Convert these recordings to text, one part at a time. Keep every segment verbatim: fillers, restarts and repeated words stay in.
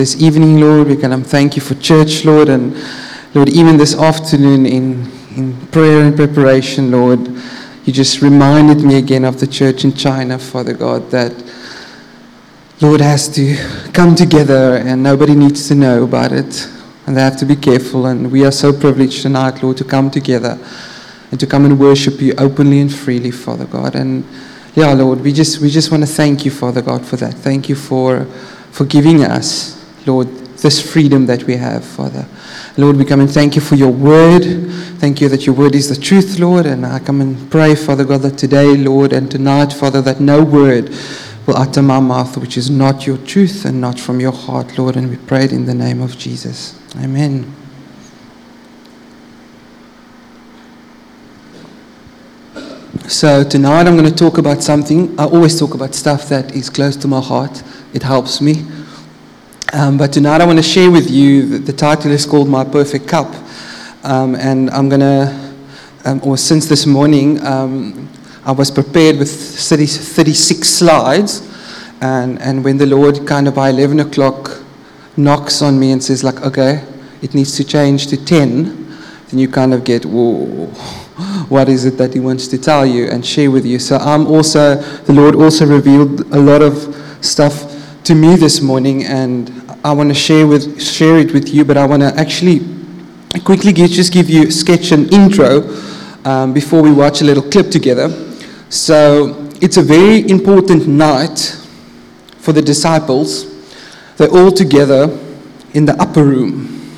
This evening, Lord, we can thank you for church, Lord, and Lord, even this afternoon in, in prayer and preparation, Lord, you just reminded me again of the church in China, Father God, that Lord has to come together and nobody needs to know about it, and they have to be careful, and we are so privileged tonight, Lord, to come together and to come and worship you openly and freely, Father God. And yeah, Lord, we just we just want to thank you, Father God, for that. Thank you for for giving us, Lord, this freedom that we have, Father. Lord, we come and thank you for your word. Thank you that your word is the truth, Lord. And I come and pray, Father God, that today, Lord, and tonight, Father, that no word will utter my mouth which is not your truth and not from your heart, Lord. And we pray it in the name of Jesus. Amen. So tonight I'm going to talk about something. I always talk about stuff that is close to my heart. It helps me. Um, but tonight I want to share with you, the, the title is called My Perfect Cup. Um, and I'm going to, um, or since this morning, um, I was prepared with thirty, thirty-six slides. And, and when the Lord kind of by eleven o'clock knocks on me and says like, okay, it needs to change to ten, then you kind of get, whoa, what is it that he wants to tell you and share with you? So I'm also, the Lord also revealed a lot of stuff to me this morning, and I want to share with share it with you, but I want to actually quickly give, just give you a sketch and intro um, before we watch a little clip together. So it's a very important night for the disciples. They're all together in the upper room,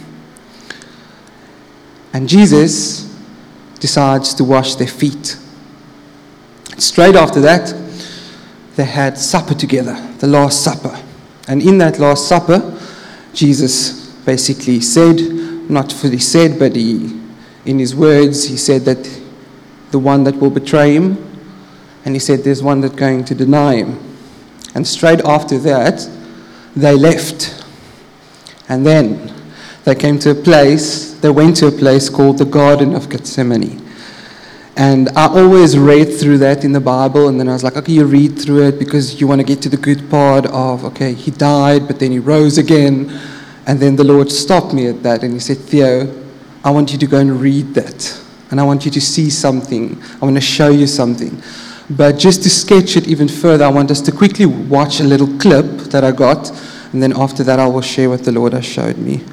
and Jesus decides to wash their feet. Straight after that, they had supper together, the Last Supper. And in that Last Supper, Jesus basically said, not fully said, but he, in his words, he said that the one that will betray him, and he said there's one that's going to deny him. And straight after that, they left. And then they came to a place, they went to a place called the Garden of Gethsemane. And I always read through that in the Bible, and then I was like, okay, you read through it because you want to get to the good part of, okay, he died, but then he rose again. And then the Lord stopped me at that, and he said, Theo, I want you to go and read that. And I want you to see something. I want to show you something. But just to sketch it even further, I want us to quickly watch a little clip that I got, and then after that I will share what the Lord has showed me.